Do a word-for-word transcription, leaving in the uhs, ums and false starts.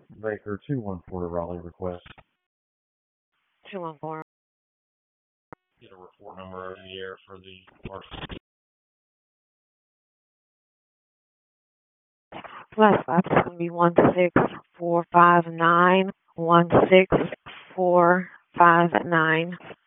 Baker two one four to Raleigh request. two one four. Get a report number over the air for the parcel. Last five is going to be one six four five nine. one six four five nine.